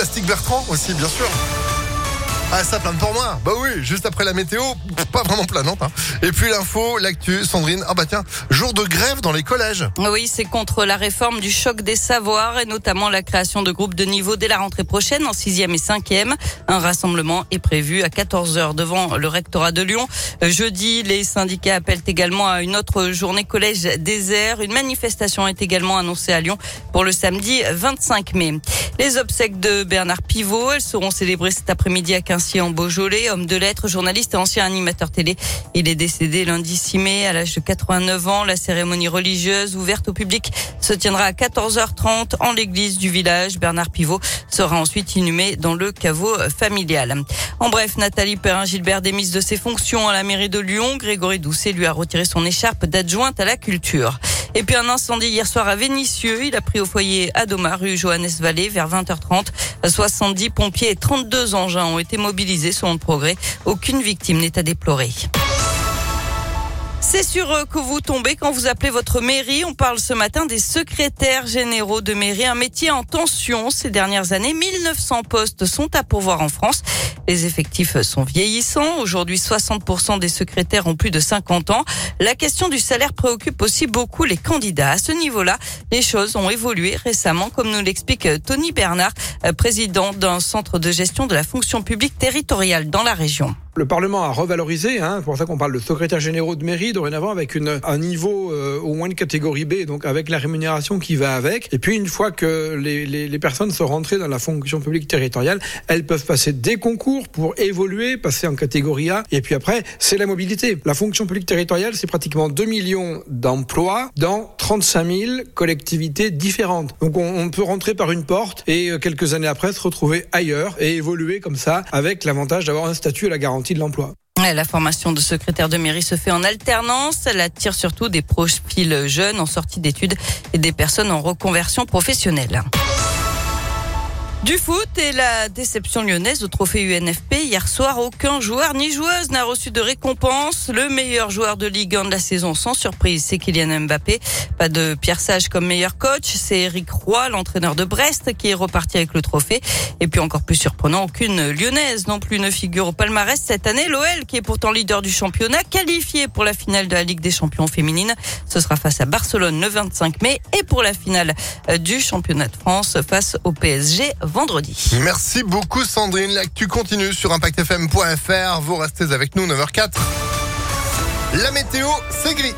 Plastique Bertrand aussi, bien sûr. Ah, ça plane pour moi. Bah oui, juste après la météo, pas vraiment planante. Et puis l'info, l'actu, Sandrine. Ah bah tiens, jour de grève dans les collèges. Oui, c'est contre la réforme du choc des savoirs et notamment la création de groupes de niveau dès la rentrée prochaine en 6e et 5e. Un rassemblement est prévu à 14h devant le rectorat de Lyon. Jeudi, les syndicats appellent également à une autre journée collège désert. Une manifestation est également annoncée à Lyon pour le samedi 25 mai. Les obsèques de Bernard Pivot, elles seront célébrées cet après-midi à Quincy en Beaujolais. Homme de lettres, journaliste et ancien animateur télé. Il est décédé lundi 6 mai à l'âge de 89 ans. La cérémonie religieuse ouverte au public se tiendra à 14h30 en l'église du village. Bernard Pivot sera ensuite inhumé dans le caveau familial. En bref, Nathalie Perrin-Gilbert démise de ses fonctions à la mairie de Lyon. Grégory Doucet lui a retiré son écharpe d'adjointe à la culture. Et puis un incendie hier soir à Vénissieux. Il a pris au foyer Adoma, rue Johannes Vallée, vers 20h30. 70 pompiers et 32 engins ont été mobilisés selon le Progrès. Aucune victime n'est à déplorer. C'est sûr que vous tombez quand vous appelez votre mairie. On parle ce matin des secrétaires généraux de mairie, un métier en tension ces dernières années. 1900 postes sont à pourvoir en France. Les effectifs sont vieillissants. Aujourd'hui, 60% des secrétaires ont plus de 50 ans. La question du salaire préoccupe aussi beaucoup les candidats. À ce niveau-là, les choses ont évolué récemment, comme nous l'explique Tony Bernard, président d'un centre de gestion de la fonction publique territoriale dans la région. Le Parlement a revalorisé, c'est pour ça qu'on parle de secrétaires généraux de mairie dorénavant avec un niveau au moins de catégorie B, donc avec la rémunération qui va avec. Et puis une fois que les personnes sont rentrées dans la fonction publique territoriale, elles peuvent passer des concours pour évoluer, passer en catégorie A. Et puis après, c'est la mobilité. La fonction publique territoriale, c'est pratiquement 2 millions d'emplois dans 35 000 collectivités différentes. Donc on peut rentrer par une porte et quelques années après se retrouver ailleurs et évoluer comme ça avec l'avantage d'avoir un statut à la garantie de l'emploi. La formation de secrétaire de mairie se fait en alternance. Elle attire surtout des profils jeunes en sortie d'études et des personnes en reconversion professionnelle. Du foot et la déception lyonnaise au trophée UNFP. Hier soir, aucun joueur ni joueuse n'a reçu de récompense. Le meilleur joueur de Ligue 1 de la saison, sans surprise, c'est Kylian Mbappé. Pas de Pierre Sage comme meilleur coach. C'est Eric Roy, l'entraîneur de Brest, qui est reparti avec le trophée. Et puis encore plus surprenant, aucune lyonnaise non plus ne figure au palmarès cette année. L'OL, qui est pourtant leader du championnat, qualifié pour la finale de la Ligue des champions féminine. Ce sera face à Barcelone le 25 mai et pour la finale du championnat de France face au PSG vendredi. Merci beaucoup Sandrine. L'actu continue sur ImpactFM.fr. Vous restez avec nous, 9h04. La météo, c'est gris.